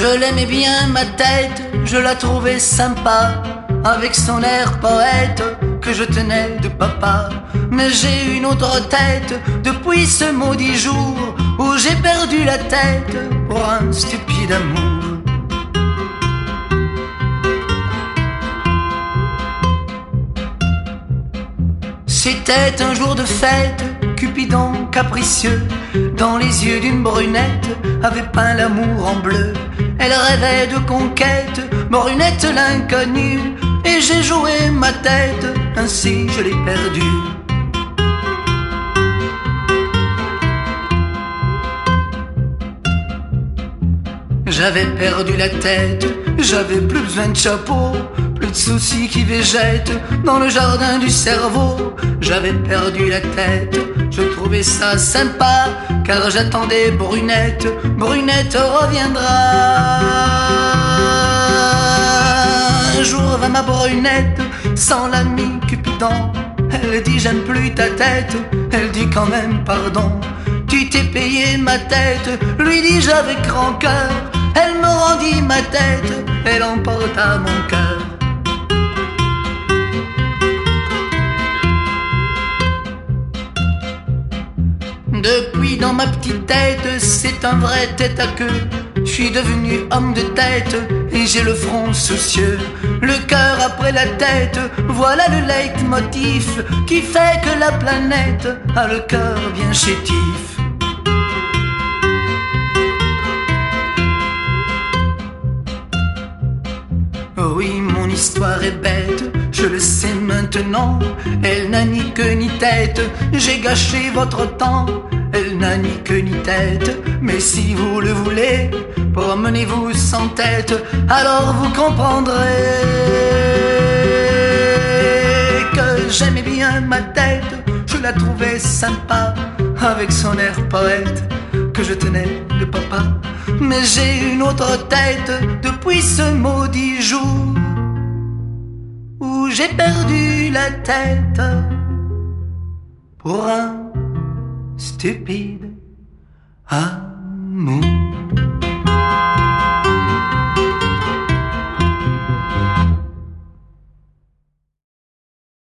Je l'aimais bien ma tête, je la trouvais sympa, avec son air poète que je tenais de papa. Mais j'ai une autre tête depuis ce maudit jour où j'ai perdu la tête pour un stupide amour. C'était un jour de fête, Cupidon capricieux, dans les yeux d'une brunette, avait peint l'amour en bleu. Elle rêvait de conquête, brunette l'inconnue, et j'ai joué ma tête, ainsi je l'ai perdue. J'avais perdu la tête, j'avais plus besoin de chapeau, plus de soucis qui végètent dans le jardin du cerveau. J'avais perdu la tête, je trouvais ça sympa, car j'attendais Brunette, Brunette reviendra. Un jour va ma Brunette, sans l'ami Cupidon. Elle dit j'aime plus ta tête, elle dit quand même pardon. Tu t'es payé ma tête, lui dis-je avec grand cœur. Elle me rendit ma tête, elle emporta mon cœur. Depuis dans ma petite tête, c'est un vrai tête à queue. Je suis devenu homme de tête et j'ai le front soucieux. Le cœur après la tête, voilà le leitmotiv qui fait que la planète a le cœur bien chétif. Oui, mon histoire est bête, je le sais maintenant. Elle n'a ni queue ni tête, j'ai gâché votre temps. Elle n'a ni queue ni tête, mais si vous le voulez, promenez-vous sans tête, alors vous comprendrez que j'aimais bien ma tête. Je la trouvais sympa, avec son air poète que je tenais de papa. Mais j'ai une autre tête depuis ce maudit jour où j'ai perdu la tête pour un stupide amour.